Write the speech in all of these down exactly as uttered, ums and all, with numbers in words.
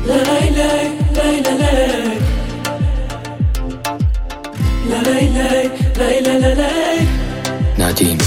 ندیم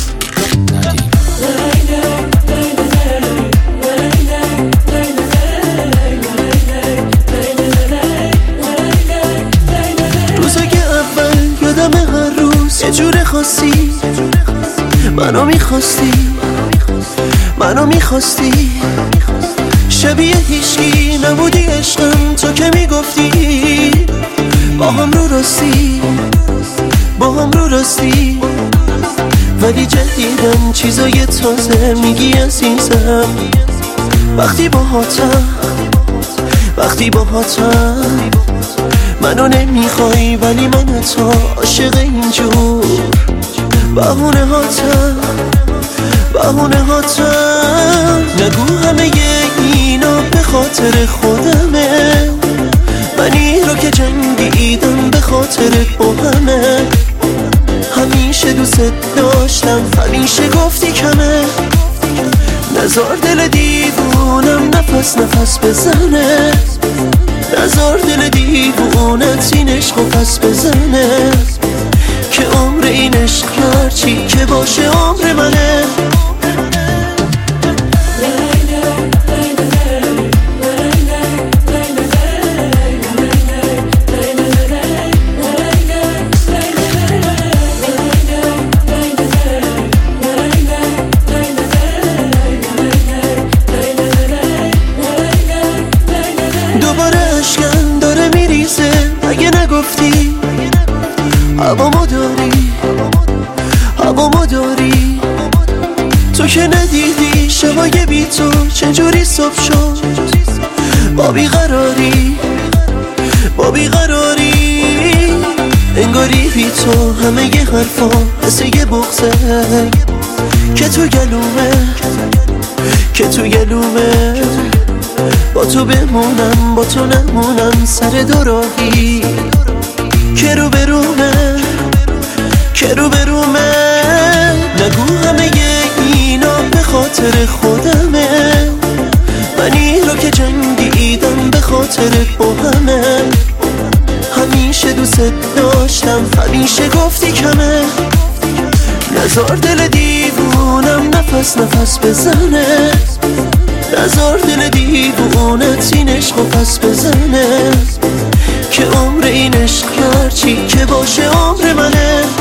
روزای اول یادم هر روز یه جور خاصی منو میخواستی منو میخواستی شبیه هیچکی نبودی عشقم تو که میگفتی با هم رو راستی با هم رو راستی ولی جدیدم چیزای تازه میگی عزیزم وقتی باهاتم وقتی باهاتم منو نمیخوای ولی من تو عاشق اینجور بهونه هاتم بهونه هاتم نگو همه اینا به خاطر خودمه منی رو که جنگیدم به خاطرت با همه همیشه دوست داشتم همیشه گفتی کمه نزار دل دیوونم نفس نفس بزنه نزار دل دیوونت این عشق و پس بزنه که عمر این عشق هرچی که باشه عمر منه دوباره اشکم داره میریزه اگه نگفتی هوامو داری هوامو داری تو که ندیدی شبای بی تو چجوری صبح شد با بیقراری با بیقراری انگاری بی تو همه ی حرفا مثل یه بغضه که تو گلومه که تو گلومه با تو بمونم با تو نمونم سر دو راهی که رو برومه که رو برومه نگو همه اینا به خاطر خودمه منی رو که جنگیدم به خاطرت با همه همیشه دوست داشتم همیشه گفتی کمه نزار دل دیوونم نفس نفس بزنه نزار دل دیوونت این عشق و پس بزنه که عمر این عشق هرچی که باشه عمر منه